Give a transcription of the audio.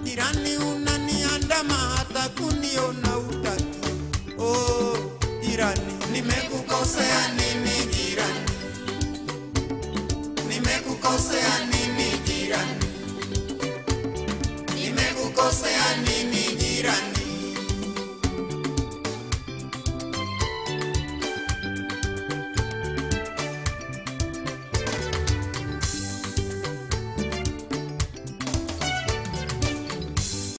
jirani unaniandama hata kuniona utaki. Oh jirani, nimekukosea nini jirani? Nimekukosea nini jirani? Nimekukosea nini jirani?